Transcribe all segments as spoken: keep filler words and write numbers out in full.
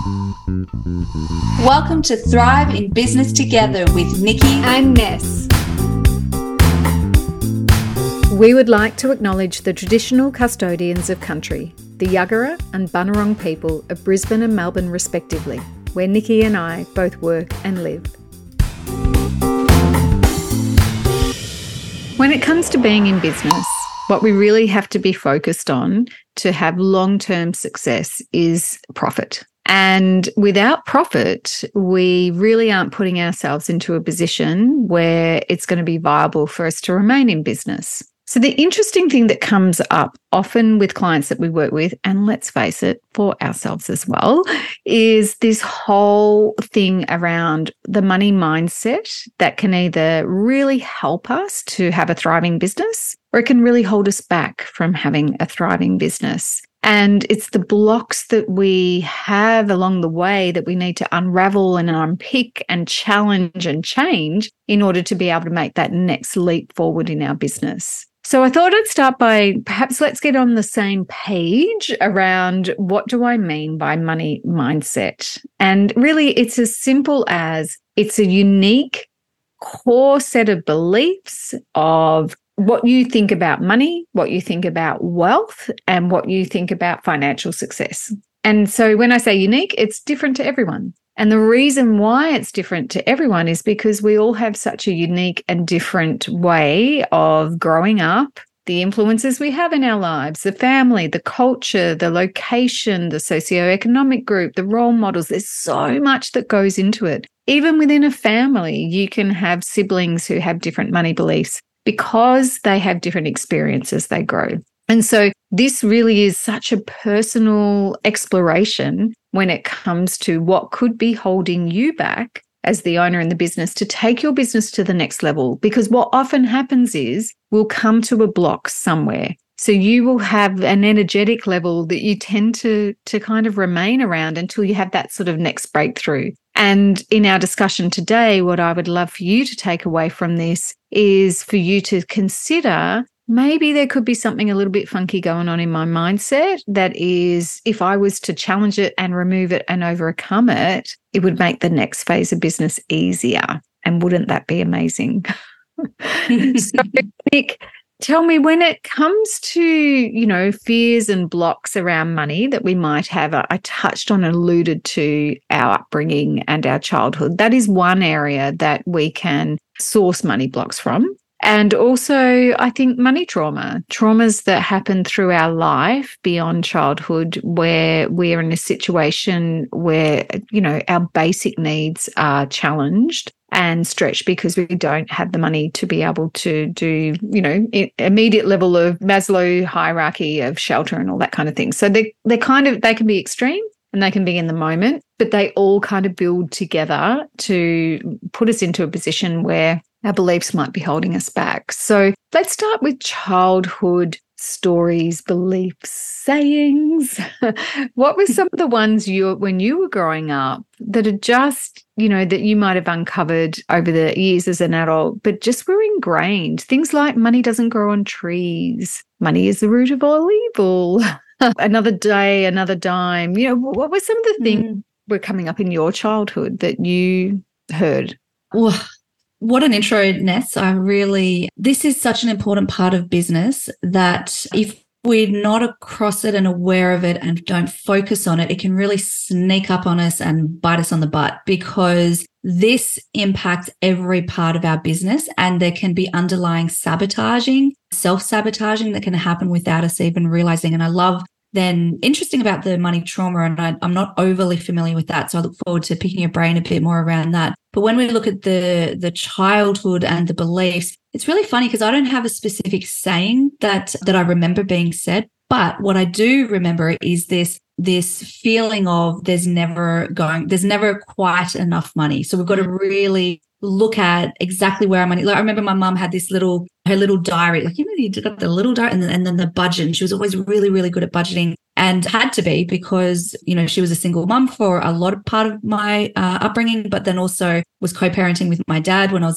Welcome to Thrive in Business Together with Nikki and Ness. We would like to acknowledge the traditional custodians of country, the Yuggera and Bunurong people of Brisbane and Melbourne respectively, where Nikki and I both work and live. When it comes to being in business, what we really have to be focused on to have long-term success is profit. And without profit, we really aren't putting ourselves into a position where it's going to be viable for us to remain in business. So the interesting thing that comes up often with clients that we work with, and let's face it, for ourselves as well, is this whole thing around the money mindset that can either really help us to have a thriving business, or it can really hold us back from having a thriving business. And it's the blocks that we have along the way that we need to unravel and unpick and challenge and change in order to be able to make that next leap forward in our business. So I thought I'd start by perhaps let's get on the same page around what do I mean by money mindset. And really it's as simple as it's a unique core set of beliefs of what you think about money, what you think about wealth, and what you think about financial success. And so when I say unique, it's different to everyone. And the reason why it's different to everyone is because we all have such a unique and different way of growing up, the influences we have in our lives, the family, the culture, the location, the socioeconomic group, the role models. There's so much that goes into it. Even within a family, you can have siblings who have different money beliefs because they have different experiences as they grow. And so this really is such a personal exploration when it comes to what could be holding you back as the owner in the business to take your business to the next level. Because what often happens is we'll come to a block somewhere. So you will have an energetic level that you tend to, to kind of remain around until you have that sort of next breakthrough. And in our discussion today, what I would love for you to take away from this is for you to consider maybe there could be something a little bit funky going on in my mindset that is, if I was to challenge it and remove it and overcome it, it would make the next phase of business easier. And wouldn't that be amazing? So, Nick, tell me, when it comes to, you know, fears and blocks around money that we might have, I touched on and alluded to our upbringing and our childhood. That is one area that we can source money blocks from. And also, I think money trauma, traumas that happen through our life beyond childhood, where we're in a situation where, you know, our basic needs are challenged and stretched because we don't have the money to be able to do, you know, immediate level of Maslow hierarchy of shelter and all that kind of thing. So they they kind of, they can be extreme and they can be in the moment, but they all kind of build together to put us into a position where our beliefs might be holding us back. So let's start with childhood stories, beliefs, sayings. What were some of the ones you, when you were growing up, that are just, you know, that you might have uncovered over the years as an adult, but just were ingrained? Things like money doesn't grow on trees. Money is the root of all evil. Another day, another dime. You know, what were some of the things mm. were coming up in your childhood that you heard? Well, what an intro, Ness. I really, this is such an important part of business that if we're not across it and aware of it and don't focus on it, it can really sneak up on us and bite us on the butt, because this impacts every part of our business and there can be underlying sabotaging, self-sabotaging that can happen without us even realizing. And I love then interesting about the money trauma, and I, I'm not overly familiar with that, so I look forward to picking your brain a bit more around that. But when we look at the the childhood and the beliefs, it's really funny because I don't have a specific saying that that I remember being said, but what I do remember is this this feeling of there's never going, there's never quite enough money. So we've got to really look at exactly where our money. Like I remember my mum had this little, her little diary, like, you know, you got the little diary and then, and then the budget. And she was always really, really good at budgeting, and had to be because, you know, she was a single mum for a lot of part of my uh, upbringing, but then also was co-parenting with my dad when I was a bit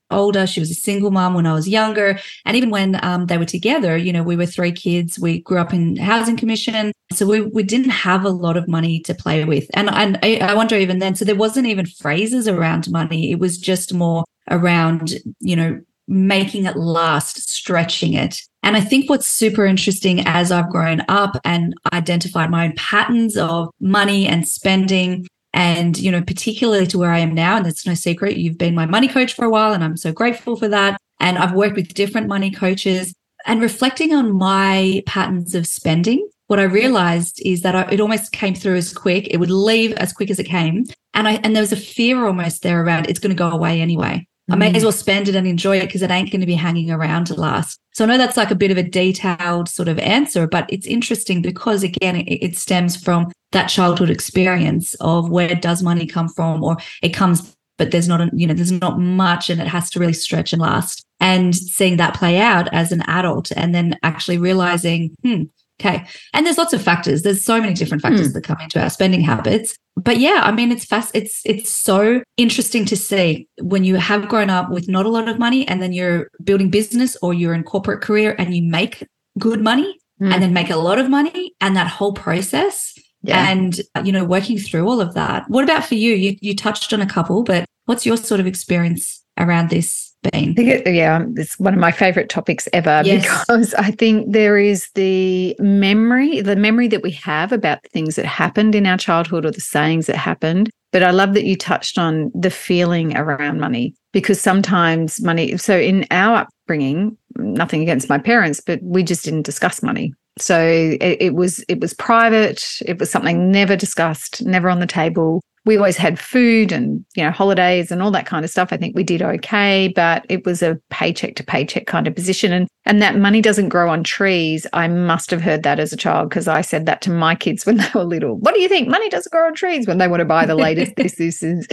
older. She was a single mom when I was younger. And even when um, they were together, you know, we were three kids. We grew up in housing commission. So we, we didn't have a lot of money to play with. And, and I, I wonder even then, so there wasn't even phrases around money. It was just more around, you know, making it last, stretching it. And I think what's super interesting as I've grown up and identified my own patterns of money and spending, and, you know, particularly to where I am now, and it's no secret, you've been my money coach for a while, and I'm so grateful for that. And I've worked with different money coaches, and reflecting on my patterns of spending, what I realized is that I, it almost came through as quick. It would leave as quick as it came. And I and there was a fear almost there around it's going to go away anyway. I may as well spend it and enjoy it because it ain't going to be hanging around to last. So I know that's like a bit of a detailed sort of answer, but it's interesting because, again, it, it stems from that childhood experience of where does money come from, or it comes, but there's not, a, you know, there's not much and it has to really stretch and last. And seeing that play out as an adult and then actually realizing, hmm, okay. And there's lots of factors. There's so many different factors mm. that come into our spending habits. But yeah, I mean, it's fast. It's it's so interesting to see when you have grown up with not a lot of money and then you're building business or you're in corporate career and you make good money mm. and then make a lot of money and that whole process yeah. and, you know, working through all of that. What about for you? You you touched on a couple, but what's your sort of experience around this? Been? I think it, yeah, it's one of my favorite topics ever yes. because I think there is the memory, the memory that we have about the things that happened in our childhood or the sayings that happened. But I love that you touched on the feeling around money, because sometimes money, so in our upbringing, nothing against my parents, but we just didn't discuss money. So it, it was it was private. It was something never discussed, never on the table. We always had food and, you know, holidays and all that kind of stuff. I think we did okay, but it was a paycheck to paycheck kind of position. And and that money doesn't grow on trees. I must have heard that as a child because I said that to my kids when they were little. What do you think? Money doesn't grow on trees when they want to buy the latest this, this is.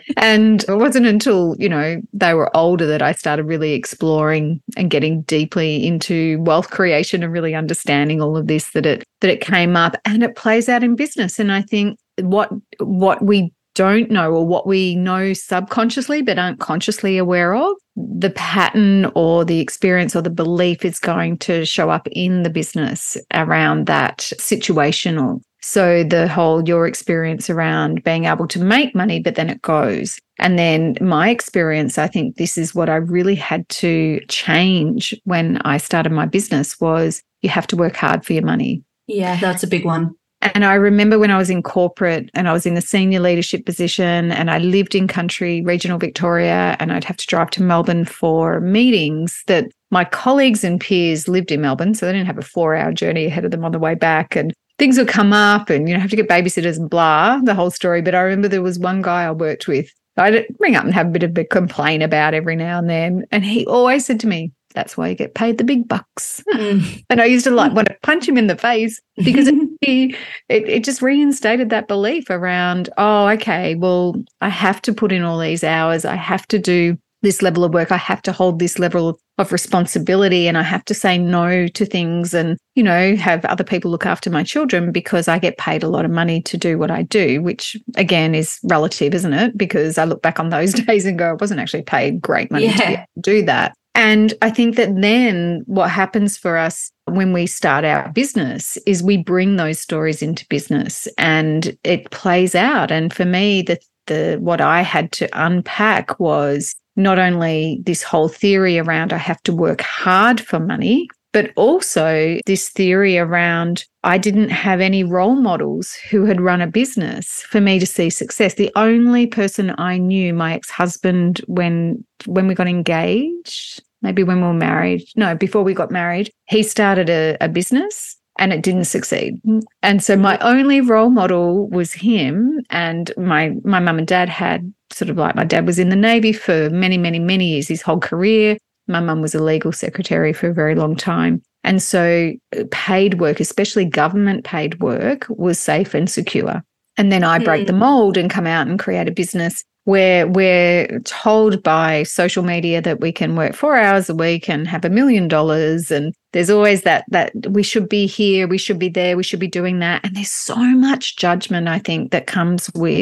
And it wasn't until, you know, they were older that I started really exploring and getting deeply into wealth creation and really understanding all of this, that it that it came up, and it plays out in business. And I think what what we don't know, or what we know subconsciously but aren't consciously aware of, the pattern or the experience or the belief is going to show up in the business around that situational. So the whole your experience around being able to make money, but then it goes. And then my experience, I think this is what I really had to change when I started my business, was you have to work hard for your money. Yeah, that's a big one. And I remember when I was in corporate and I was in the senior leadership position and I lived in country, regional Victoria, and I'd have to drive to Melbourne for meetings, that my colleagues and peers lived in Melbourne, so they didn't have a four-hour journey ahead of them on the way back, and things would come up and, you know, have to get babysitters and blah, the whole story. But I remember there was one guy I worked with I'd ring up and have a bit of a complaint about every now and then, and he always said to me, that's why you get paid the big bucks. Mm. And I used to like want to punch him in the face because it, it, it just reinstated that belief around, oh, okay, well, I have to put in all these hours. I have to do this level of work. I have to hold this level of responsibility, and I have to say no to things and, you know, have other people look after my children because I get paid a lot of money to do what I do, which again is relative, isn't it? Because I look back on those days and go, I wasn't actually paid great money yeah. to be able to do that. And I think that then what happens for us when we start our business is we bring those stories into business and it plays out. And for me, the the what I had to unpack was not only this whole theory around I have to work hard for money, but also this theory around I didn't have any role models who had run a business for me to see success. The only person I knew, my ex-husband, when when we got engaged, maybe when we were married, no, before we got married, he started a, a business and it didn't succeed. And so my only role model was him, and my my mum and dad had sort of like, my dad was in the Navy for many, many, many years, his whole career. My mum was a legal secretary for a very long time. And so paid work, especially government paid work, was safe and secure. And then I mm. break the mold and come out and create a business where we're told by social media that we can work four hours a week and have a million dollars. And there's always that, that we should be here, we should be there, we should be doing that. And there's so much judgment, I think, that comes with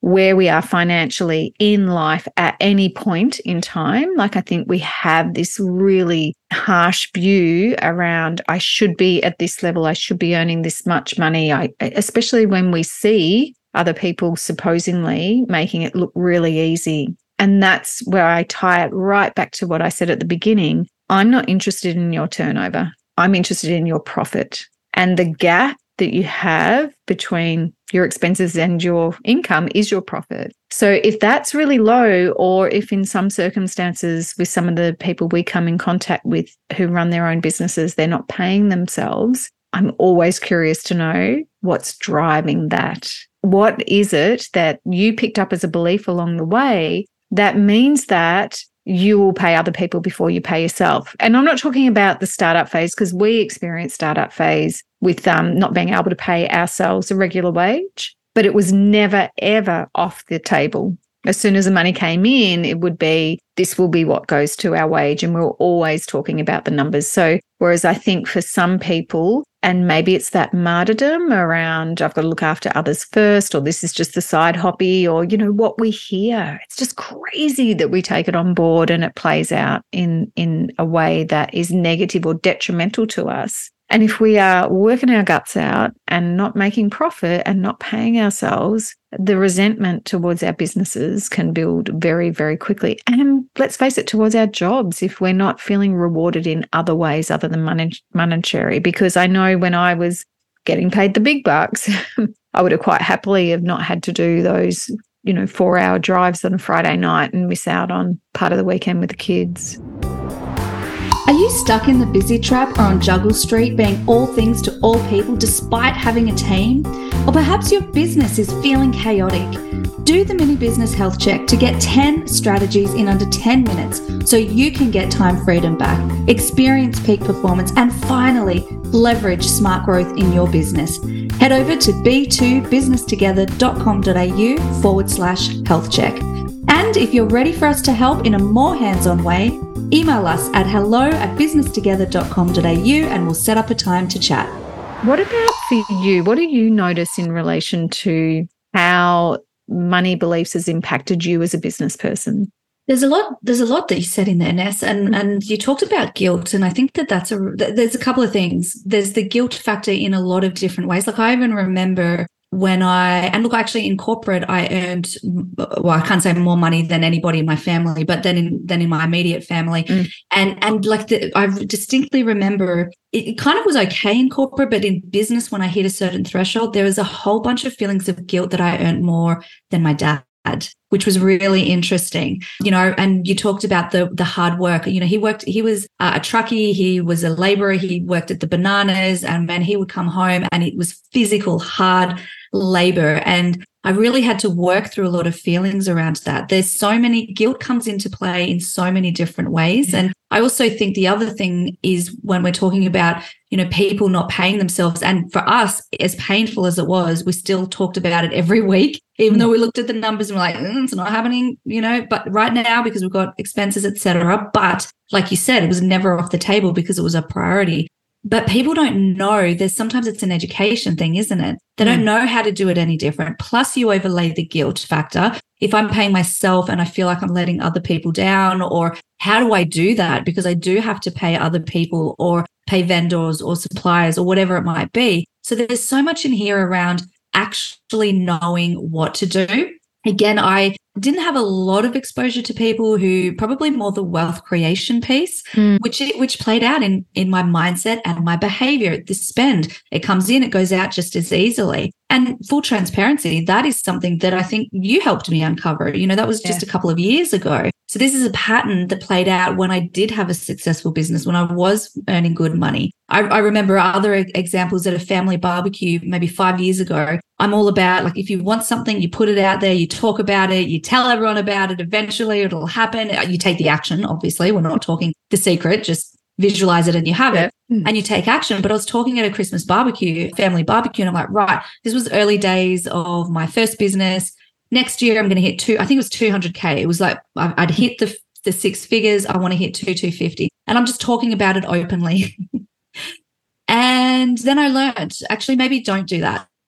where we are financially in life at any point in time. Like, I think we have this really harsh view around, I should be at this level, I should be earning this much money, I, especially when we see other people supposedly making it look really easy. And that's where I tie it right back to what I said at the beginning. I'm not interested in your turnover. I'm interested in your profit. And the gap that you have between your expenses and your income is your profit. So if that's really low, or if in some circumstances with some of the people we come in contact with who run their own businesses, they're not paying themselves, I'm always curious to know what's driving that. What is it that you picked up as a belief along the way that means that you will pay other people before you pay yourself? And I'm not talking about the startup phase, because we experienced startup phase with um, not being able to pay ourselves a regular wage, but it was never, ever off the table. As soon as the money came in, it would be, this will be what goes to our wage. And we were always talking about the numbers. So whereas I think for some people, and maybe it's that martyrdom around, I've got to look after others first, or this is just the side hobby, or, you know, what we hear. It's just crazy that we take it on board and it plays out in, in a way that is negative or detrimental to us. And if we are working our guts out and not making profit and not paying ourselves, the resentment towards our businesses can build very, very quickly. And let's face it, towards our jobs, if we're not feeling rewarded in other ways other than money, monetary. Because I know when I was getting paid the big bucks, I would have quite happily have not had to do those, you know, four-hour drives on a Friday night and miss out on part of the weekend with the kids. Are you stuck in the busy trap or on Juggle Street, being all things to all people despite having a team? Or perhaps your business is feeling chaotic? Do the Mini Business Health Check to get ten strategies in under ten minutes so you can get time freedom back, experience peak performance, and finally leverage smart growth in your business. Head over to b two business together dot com dot a u forward slash health check. And if you're ready for us to help in a more hands-on way, email us at hello at business together dot com dot a u and we'll set up a time to chat. What about for you? What do you notice in relation to how money beliefs has impacted you as a business person? There's a lot. There's a lot that you said in there, Ness, and and you talked about guilt, and I think that that's a. There's a couple of things. There's the guilt factor in a lot of different ways. Like I even remember when I, and look, actually in corporate, I earned, well, I can't say more money than anybody in my family, but then in, than in my immediate family. Mm. And, and like the, I distinctly remember it, it kind of was okay in corporate, but in business, when I hit a certain threshold, there was a whole bunch of feelings of guilt that I earned more than my dad, which was really interesting, you know. And you talked about the the hard work. You know, he worked, he was a truckie, he was a laborer, he worked at the bananas, and man, he would come home and it was physical, hard labor. And I really had to work through a lot of feelings around that. There's so many, guilt comes into play in so many different ways. And I also think the other thing is when we're talking about, you know, people not paying themselves, and for us, as painful as it was, we still talked about it every week, even though we looked at the numbers and we're like, mm, it's not happening, you know, but right now, because we've got expenses, et cetera. But like you said, it was never off the table because it was a priority. But people don't know. There's sometimes it's an education thing, isn't it? They don't know how to do it any different. Plus you overlay the guilt factor. If I'm paying myself and I feel like I'm letting other people down, or how do I do that? Because I do have to pay other people or pay vendors or suppliers or whatever it might be. So there's so much in here around actually knowing what to do. Again, I didn't have a lot of exposure to people who probably more the wealth creation piece, mm. which which played out in, in my mindset and my behavior. The spend, it comes in, it goes out just as easily. And full transparency, that is something that I think you helped me uncover. You know, that was just yeah. a couple of years ago. So this is a pattern that played out when I did have a successful business, when I was earning good money. I, I remember other examples at a family barbecue maybe five years ago. I'm all about, like, if you want something, you put it out there, you talk about it, you tell everyone about it, eventually it'll happen. You take the action, obviously. We're not talking the secret, just visualize it and you have it yeah. and you take action. But I was talking at a Christmas barbecue, family barbecue, and I'm like, right, this was early days of my first business. Next year I'm going to hit two, I think it was two hundred K. It was like I'd hit the the six figures. I want to hit two, two fifty. And I'm just talking about it openly. And then I learned, actually, maybe don't do that.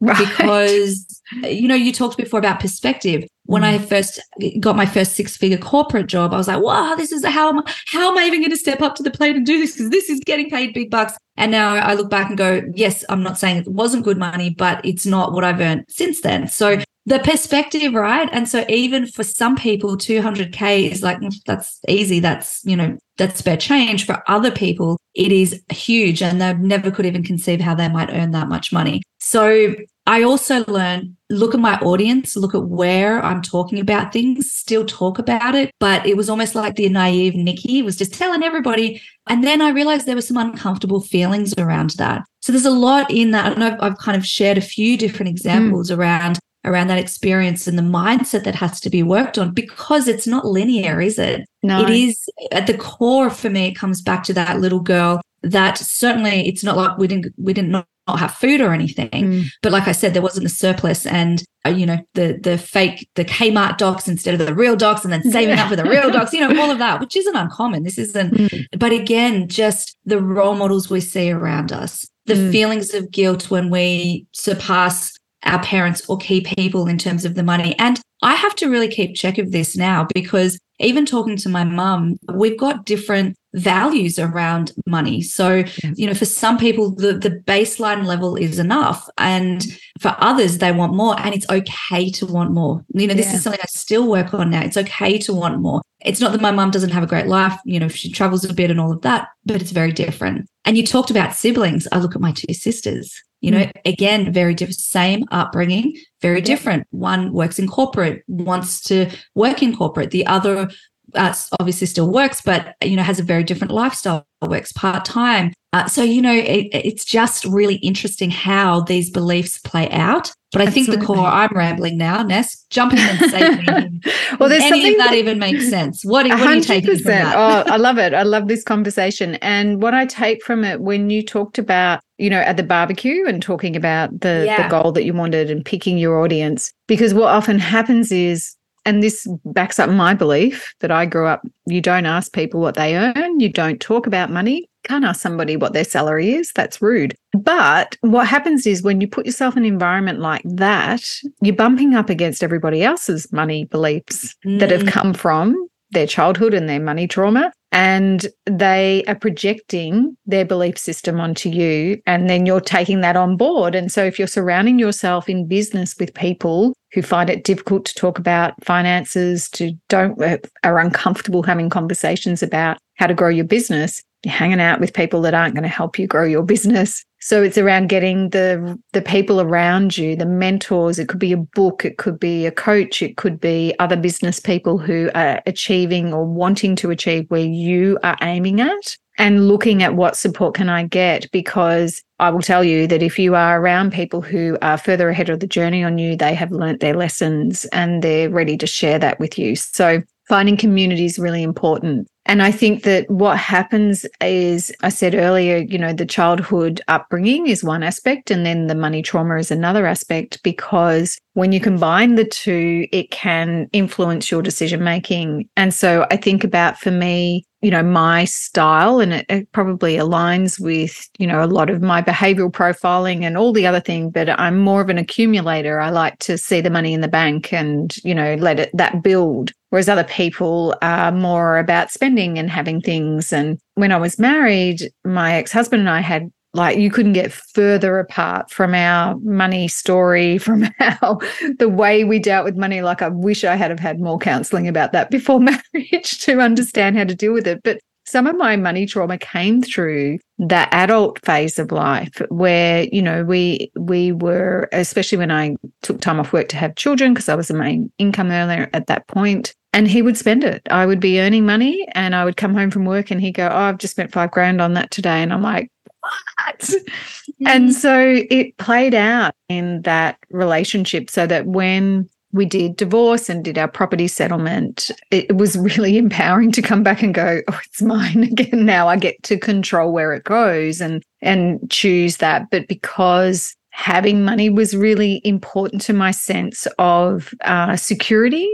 Right. Because, you know, you talked before about perspective. When mm. I first got my first six-figure corporate job, I was like, wow, this is how am I, how am I even going to step up to the plate and do this? Because this is getting paid big bucks. And now I look back and go, yes, I'm not saying it wasn't good money, but it's not what I've earned since then. So the perspective, right? And so even for some people, two hundred K is like, that's easy. That's, you know, that's spare change. For other people, it is huge, and they never could even conceive how they might earn that much money. So I also learned, look at my audience, look at where I'm talking about things, still talk about it. But it was almost like the naive Nikki was just telling everybody. And then I realized there were some uncomfortable feelings around that. So there's a lot in that. And I've, I've kind of shared a few different examples mm. around around that experience and the mindset that has to be worked on, because it's not linear, is it? No. It is at the core for me. It comes back to that little girl that certainly it's not like we didn't, we didn't not have food or anything. Mm. But like I said, there wasn't a surplus, and, uh, you know, the, the fake, the Kmart docs instead of the real docs, and then saving up for the real docs, you know, all of that, which isn't uncommon. This isn't, mm. but again, just the role models we see around us, the mm. feelings of guilt when we surpass our parents or key people in terms of the money. And I have to really keep check of this now, because even talking to my mum, we've got different values around money. So, yeah. you know, for some people, the, the baseline level is enough. And for others, they want more. And it's okay to want more. You know, this yeah. is something I still work on now. It's okay to want more. It's not that my mum doesn't have a great life. You know, she travels a bit and all of that, but it's very different. And you talked about siblings. I look at my two sisters. You know, again, very different, same upbringing, very different. One works in corporate, wants to work in corporate. The other uh, obviously still works, but, you know, has a very different lifestyle, works part-time. Uh, so, you know, it, it's just really interesting how these beliefs play out. But I Absolutely. think the core, I'm rambling now, Ness, jump in and say me. well, there's any of that, that even makes sense. What, what are you taking from that? Oh, I love it. I love this conversation. And what I take from it, when you talked about, you know, at the barbecue and talking about the, yeah. the goal that you wanted and picking your audience, because what often happens is, and this backs up my belief that I grew up, you don't ask people what they earn, you don't talk about money. Can't ask somebody what their salary is. That's rude. But what happens is when you put yourself in an environment like that, you're bumping up against everybody else's money beliefs mm. that have come from their childhood and their money trauma. And they are projecting their belief system onto you, and then you're taking that on board. And so if you're surrounding yourself in business with people who find it difficult to talk about finances, to don't are uncomfortable having conversations about how to grow your business, you're hanging out with people that aren't going to help you grow your business. So it's around getting the the people around you, the mentors. It could be a book, it could be a coach, it could be other business people who are achieving or wanting to achieve where you are aiming at, and looking at what support can I get. Because I will tell you that if you are around people who are further ahead of the journey on you, they have learnt their lessons and they're ready to share that with you. So finding community is really important. And I think that what happens is, I said earlier, you know, the childhood upbringing is one aspect, and then the money trauma is another aspect, because when you combine the two, it can influence your decision making. And so I think about, for me, you know, my style, and it, it probably aligns with, you know, a lot of my behavioral profiling and all the other thing, but I'm more of an accumulator. I like to see the money in the bank and, you know, let it that build. Whereas other people are more about spending and having things. And when I was married, my ex-husband and I had, like, you couldn't get further apart from our money story, from our the way we dealt with money. Like, I wish I had have had more counselling about that before marriage to understand how to deal with it. But some of my money trauma came through that adult phase of life where, you know, we we were, especially when I took time off work to have children, because I was the main income earner at that point, and he would spend it. I would be earning money and I would come home from work and he'd go, oh, I've just spent five grand on that today. And I'm like, what? Mm-hmm. And so it played out in that relationship, so that when we did divorce and did our property settlement, it was really empowering to come back and go, oh, it's mine again. Now I get to control where it goes and and choose that. But because having money was really important to my sense of uh, security,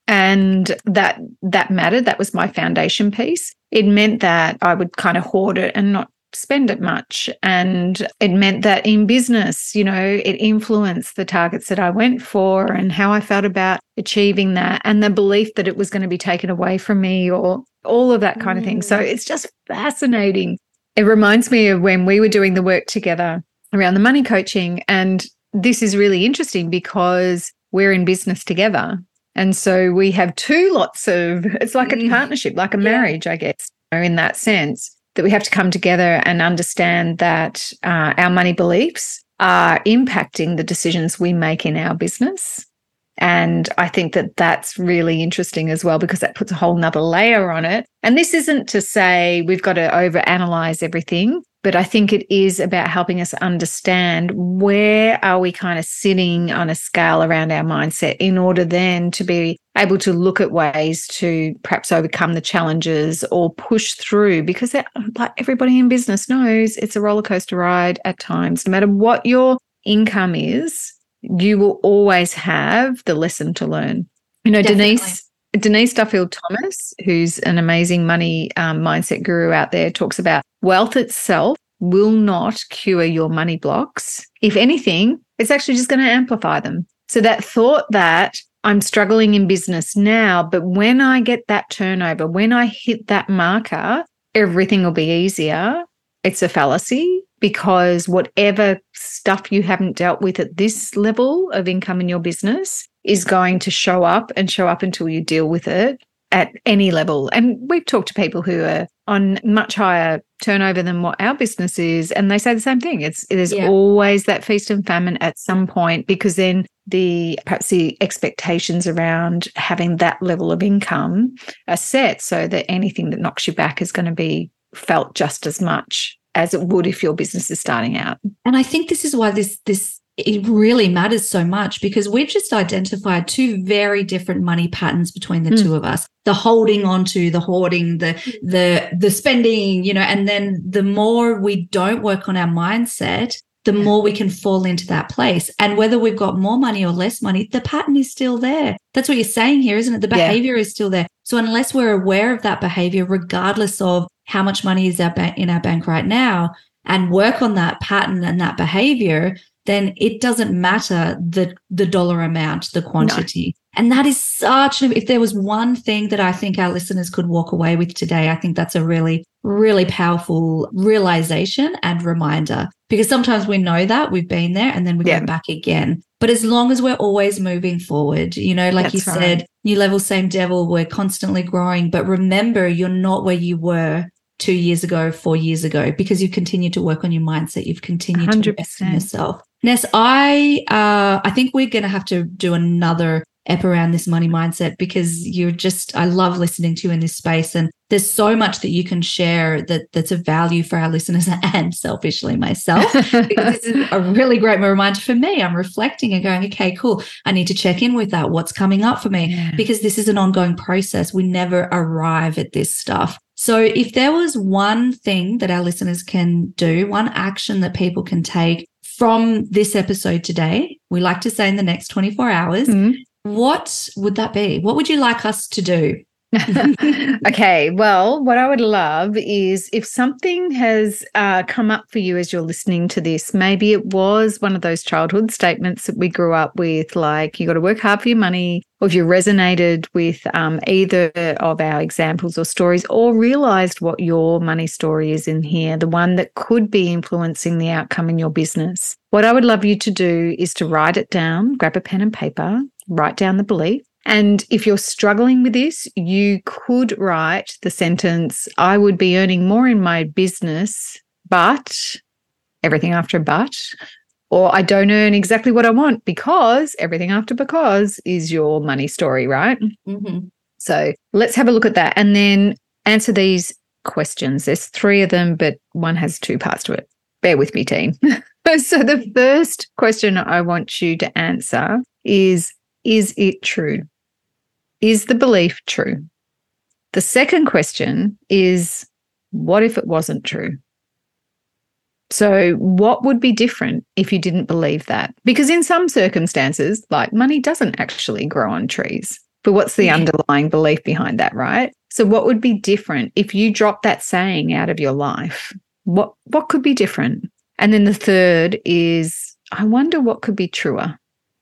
and that that mattered, that was my foundation piece. It meant that I would kind of hoard it and not spend it much. And it meant that in business, you know, it influenced the targets that I went for and how I felt about achieving that, and the belief that it was going to be taken away from me, or all of that kind mm. of thing. So it's just fascinating. It reminds me of when we were doing the work together around the money coaching. And this is really interesting because we're in business together. And so we have two lots of, it's like a partnership, like a marriage, yeah. I guess, in that sense, that we have to come together and understand that uh, our money beliefs are impacting the decisions we make in our business. And I think that that's really interesting as well, because that puts a whole nother layer on it. And this isn't to say we've got to overanalyze everything, but I think it is about helping us understand where are we kind of sitting on a scale around our mindset in order then to be able to look at ways to perhaps overcome the challenges or push through, because that, like everybody in business knows, it's a roller coaster ride at times. No matter what your income is, you will always have the lesson to learn. You know, Definitely. Denise Denise Duffield-Thomas, who's an amazing money um, mindset guru out there, talks about wealth itself will not cure your money blocks. If anything, it's actually just going to amplify them. So that thought that I'm struggling in business now, but when I get that turnover, when I hit that marker, everything will be easier. It's a fallacy, because whatever stuff you haven't dealt with at this level of income in your business is going to show up and show up until you deal with it at any level. And we've talked to people who are on much higher turnover than what our business is, and they say the same thing. It's there's yeah. always that feast and famine at some point, because then the perhaps the expectations around having that level of income are set so that anything that knocks you back is going to be felt just as much as it would if your business is starting out. And I think this is why this this it really matters so much, because we've just identified two very different money patterns between the mm. two of us. The holding on to, the hoarding, the the the spending, you know, and then the more we don't work on our mindset, the more we can fall into that place. And whether we've got more money or less money, the pattern is still there. That's what you're saying here, isn't it? The behavior yeah. is still there. So unless we're aware of that behavior, regardless of how much money is in our bank right now, and work on that pattern and that behavior, then it doesn't matter the the dollar amount, the quantity. No. And that is such, if there was one thing that I think our listeners could walk away with today, I think that's a really, really powerful realization and reminder, because sometimes we know that we've been there and then we yeah. go back again. But as long as we're always moving forward, you know, like that's you right. said, new level, same devil, we're constantly growing. But remember, you're not where you were two years ago, four years ago, because you've continued to work on your mindset. You've continued one hundred percent. To invest in yourself. Ness, I, uh, I think we're going to have to do another ep around this money mindset, because you're just, I love listening to you in this space. And there's so much that you can share that that's of value for our listeners and selfishly myself, because this is a really great reminder for me. I'm reflecting and going, okay, cool. I need to check in with that. What's coming up for me? Yeah. Because this is an ongoing process. We never arrive at this stuff. So if there was one thing that our listeners can do, one action that people can take from this episode today, we like to say in the next twenty-four hours, mm-hmm. what would that be? What would you like us to do? Okay, well, what I would love is if something has uh, come up for you as you're listening to this, maybe it was one of those childhood statements that we grew up with, like you got to work hard for your money, or if you resonated with um, either of our examples or stories, or realized what your money story is in here, the one that could be influencing the outcome in your business. What I would love you to do is to write it down, grab a pen and paper, write down the belief. And if you're struggling with this, you could write the sentence, I would be earning more in my business, but everything after but, or I don't earn exactly what I want because everything after because is your money story, right? Mm-hmm. So let's have a look at that and then answer these questions. There's three of them, but one has two parts to it. Bear with me, team. So the first question I want you to answer is, is it true? Is the belief true? The second question is, what if it wasn't true? So what would be different if you didn't believe that? Because in some circumstances, like money doesn't actually grow on trees. But what's the yeah. underlying belief behind that, right? So what would be different if you dropped that saying out of your life? What what could be different? And then the third is, I wonder what could be truer.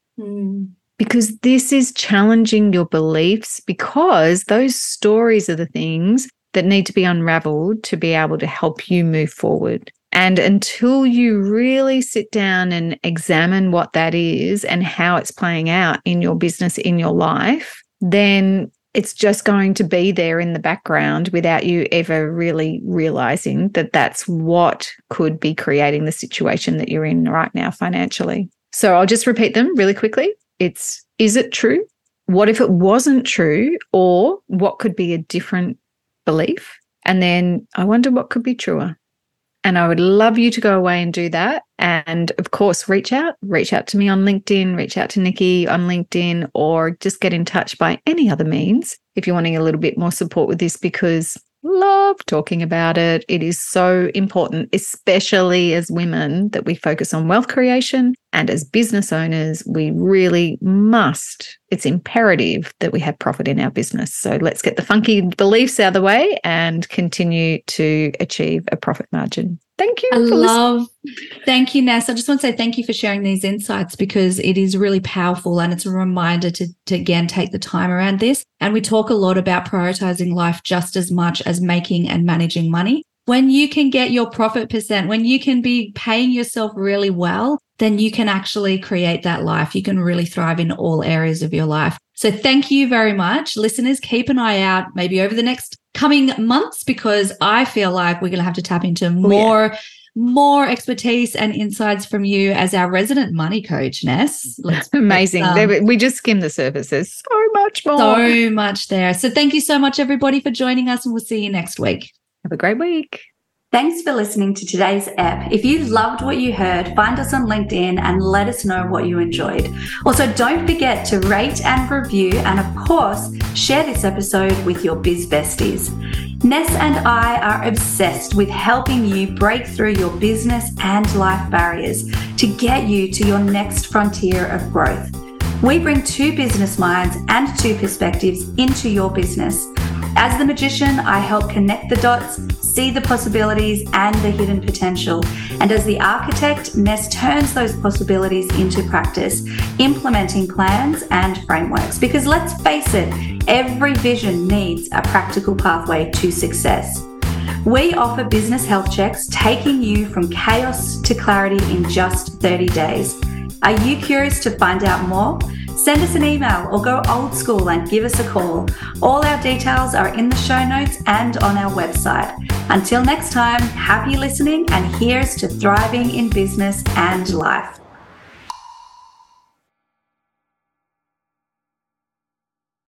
Mm. Because this is challenging your beliefs, because those stories are the things that need to be unraveled to be able to help you move forward. And until you really sit down and examine what that is and how it's playing out in your business, in your life, then it's just going to be there in the background without you ever really realizing that that's what could be creating the situation that you're in right now financially. So I'll just repeat them really quickly. It's, is it true? What if it wasn't true? Or what could be a different belief? And then I wonder what could be truer. And I would love you to go away and do that. And of course, reach out, reach out to me on LinkedIn, reach out to Nikki on LinkedIn, or just get in touch by any other means if you're wanting a little bit more support with this, because love talking about it. It is so important, especially as women, that we focus on wealth creation. And as business owners, we really must, it's imperative that we have profit in our business. So let's get the funky beliefs out of the way and continue to achieve a profit margin. Thank you. I for love, listening. Thank you, Ness. I just want to say thank you for sharing these insights, because it is really powerful, and it's a reminder to, to again, take the time around this. And we talk a lot about prioritizing life just as much as making and managing money. When you can get your profit percent, when you can be paying yourself really well, then you can actually create that life. You can really thrive in all areas of your life. So thank you very much. Listeners, keep an eye out maybe over the next coming months, because I feel like we're going to have to tap into more, oh, yeah. more expertise and insights from you as our resident money coach, Ness. Let's Amazing. Um, we just skimmed the surface. There's so much more. So much there. So thank you so much, everybody, for joining us, and we'll see you next week. Have a great week. Thanks for listening to today's ep. If you loved what you heard, find us on LinkedIn and let us know what you enjoyed. Also, don't forget to rate and review, and of course, share this episode with your biz besties. Ness and I are obsessed with helping you break through your business and life barriers to get you to your next frontier of growth. We bring two business minds and two perspectives into your business. As the magician, I help connect the dots, see the possibilities and the hidden potential. And as the architect, Ness turns those possibilities into practice, implementing plans and frameworks. Because let's face it, every vision needs a practical pathway to success. We offer business health checks, taking you from chaos to clarity in just thirty days. Are you curious to find out more? Send us an email or go old school and give us a call. All our details are in the show notes and on our website. Until next time, happy listening, and here's to thriving in business and life.